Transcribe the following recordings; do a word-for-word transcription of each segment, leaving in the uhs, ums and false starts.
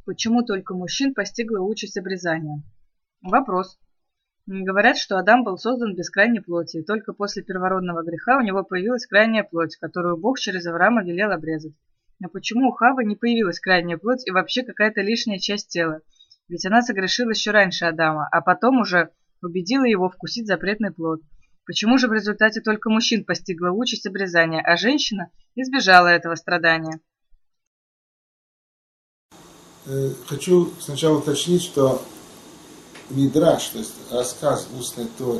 Почему только мужчин постигла участь обрезания? Вопрос. Говорят, что Адам был создан без крайней плоти, и только после первородного греха у него появилась крайняя плоть, которую Бог через Авраама велел обрезать. Но почему у Хаввы не появилась крайняя плоть и вообще какая-то лишняя часть тела? Ведь она согрешила еще раньше Адама, а потом уже убедила его вкусить запретный плод. Почему же в результате только мужчин постигла участь обрезания, а женщина избежала этого страдания? Хочу сначала уточнить, что Мидраш, то есть рассказ в устной Торе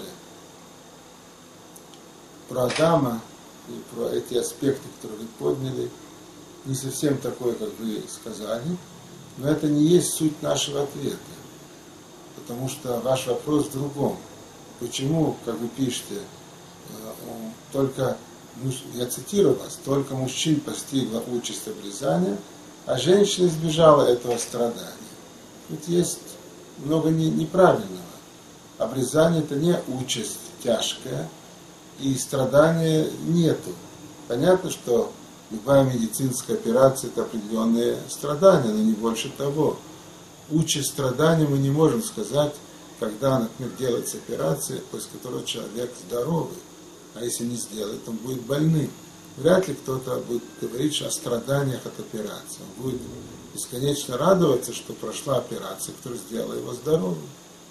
про Адама и про эти аспекты, которые вы подняли, не совсем такой, как вы сказали, но это не есть суть нашего ответа, потому что ваш вопрос в другом. Почему, как вы пишете, только, я цитирую вас, только мужчин постигла участь обрезания, а женщина избежала этого страдания. Тут есть много неправильного. Обрезание – это не участь тяжкая, и страдания нету. Понятно, что любая медицинская операция – это определенные страдания, но не больше того. Участь страдания мы не можем сказать, когда, например, делается операция, после которой человек здоровый, а если не сделает, он будет больным. Вряд ли кто-то будет говорить о страданиях от операции. Он будет бесконечно радоваться, что прошла операция, которая сделала его здоровым.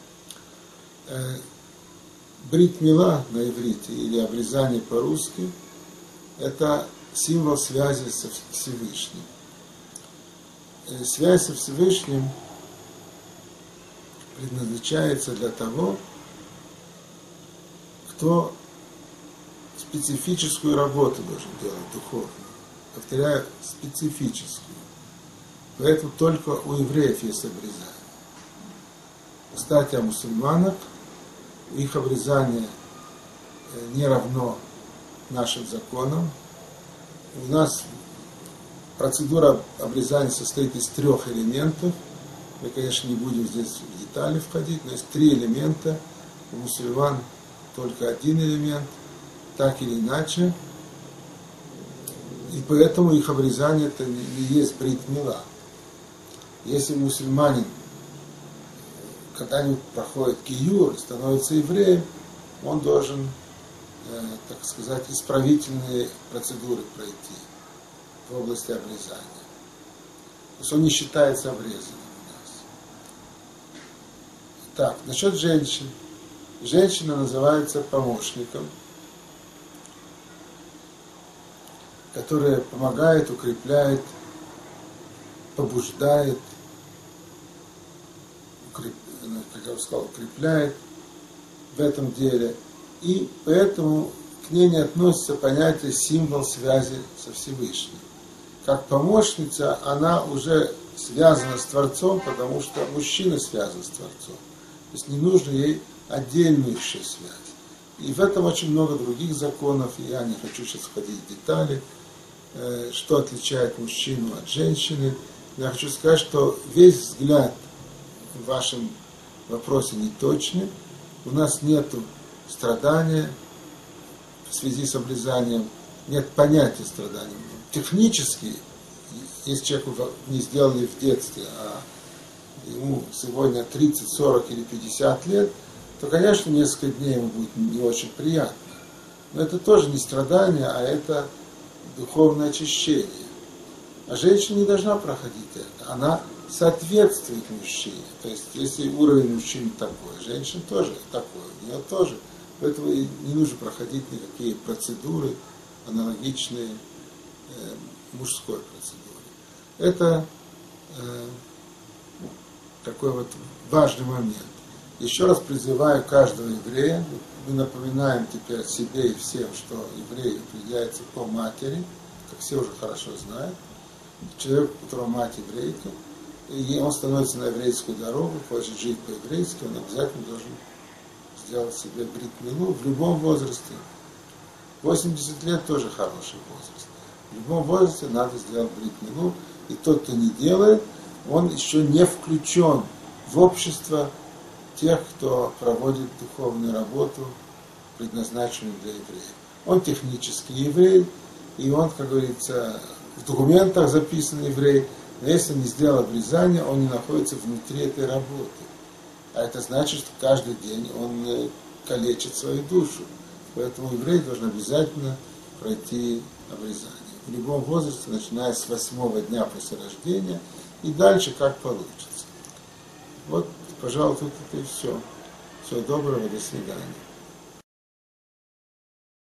Брит мила на иврите или обрезание по-русски – это символ связи со Всевышним. Связь со Всевышним предназначается для того, кто специфическую работу должен делать, духовную. Повторяю, специфическую. Поэтому только у евреев есть обрезание. Кстати, о мусульманах, их обрезание не равно нашим законам. У нас процедура обрезания состоит из трех элементов. Мы, конечно, не будем здесь в детали входить, но есть три элемента. У мусульман только один элемент, так или иначе. И поэтому их обрезание это не есть брит мила. Если мусульманин когда-нибудь проходит киюр, становится евреем, он должен, э, так сказать, исправительные процедуры пройти в области обрезания. То есть он не считается обрезанным у нас. Так, насчет женщин. Женщина называется помощником, которая помогает, укрепляет, побуждает, укреп... как я уже сказал, укрепляет в этом деле. И поэтому к ней не относится понятие символ связи со Всевышним. Как помощница она уже связана с Творцом, потому что мужчина связан с Творцом. То есть не нужно ей отдельную еще связь. И в этом очень много других законов, и я не хочу сейчас входить в детали, что отличает мужчину от женщины. Я хочу сказать, что весь взгляд в вашем вопросе неточный. У нас нет страдания в связи с обрезанием, нет понятия страдания. Технически, если человеку не сделали в детстве, а ему сегодня тридцать, сорок или пятьдесят лет, то, конечно, несколько дней ему будет не очень приятно. Но это тоже не страдание, а это духовное очищение. А женщина не должна проходить это. Она соответствует мужчине. То есть, если уровень мужчины такой, женщина тоже такой, у нее тоже. Поэтому и не нужно проходить никакие процедуры, аналогичные э, мужской процедуре. Это э, такой вот важный момент. Еще раз призываю каждого еврея, мы напоминаем теперь себе и всем, что еврей определяется по матери, как все уже хорошо знают. Человек, у которого мать еврейка, и он становится на еврейскую дорогу, хочет жить по-еврейски, он обязательно должен сделать себе брит милу в любом возрасте. восемьдесят лет тоже хороший возраст. В любом возрасте надо сделать брит милу, и тот, кто не делает, он еще не включен в общество тех, кто проводит духовную работу, предназначенную для евреев. Он технический еврей, и он, как говорится, в документах записан еврей, Но если он не сделал обрезание, он не находится внутри этой работы. А это значит, что каждый день он калечит свою душу. Поэтому еврей должен обязательно пройти обрезание. В любом возрасте, начиная с восьмого дня после рождения, и дальше как получится. Вот, пожалуй, тут это и все. Всего доброго, до свидания.